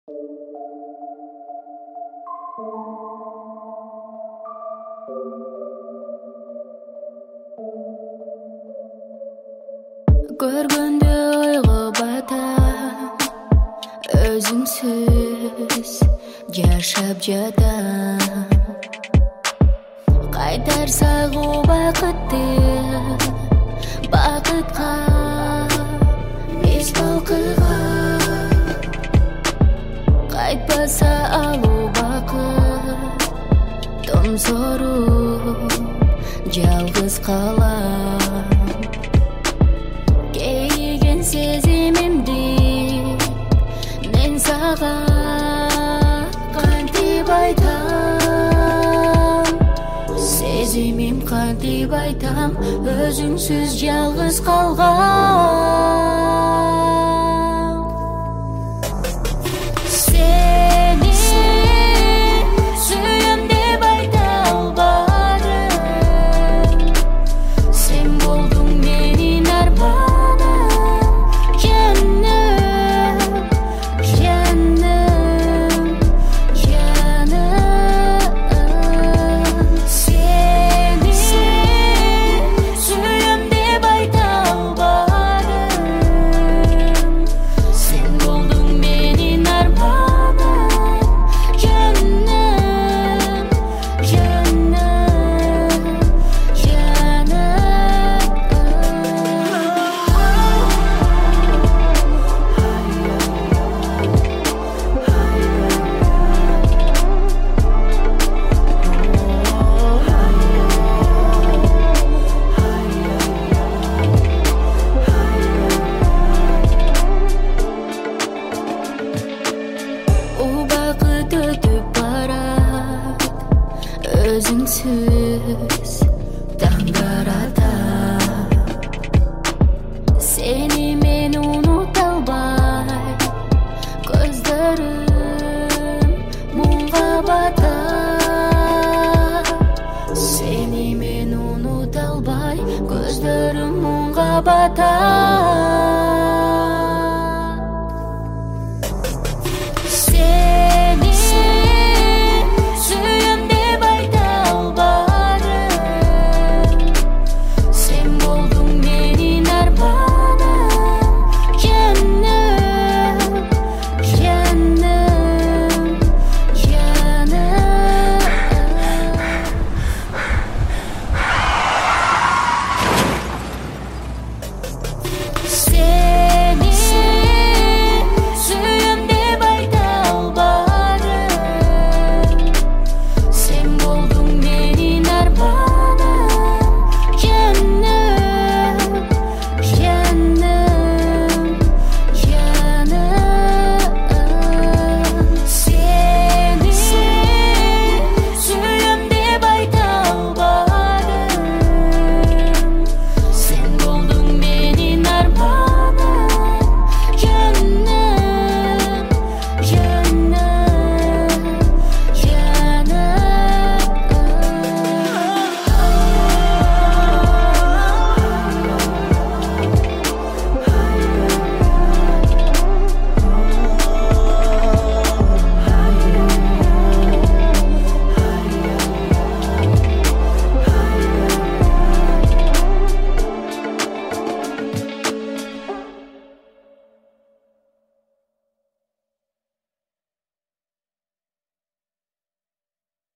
Көргенде ойға батам, өзіңсіз жашап жатам. Қайтар сағу бақытты, бақытқа еш балқыға. Қайтпаса алу бақыт, тұмсору жалғыз қалам. Кейген сезімімді мен саған қантип айтам. Сезімім қантип айтам, өзіңсіз жалғыз қалған. Сені сүйем деп айта албадым. Сен болдың менің арманым, жаным, жаным, жаным. Сені сүйем деп айта албадым. Сен болдың менің арманым, жаным, жаным, Убақыт өтіп барат, өзіңсіз таңдарата. Сені мен ұмыта албай, көздерім мұңға бата. Сені мен ұмыта албай, көздерім мұңға бата.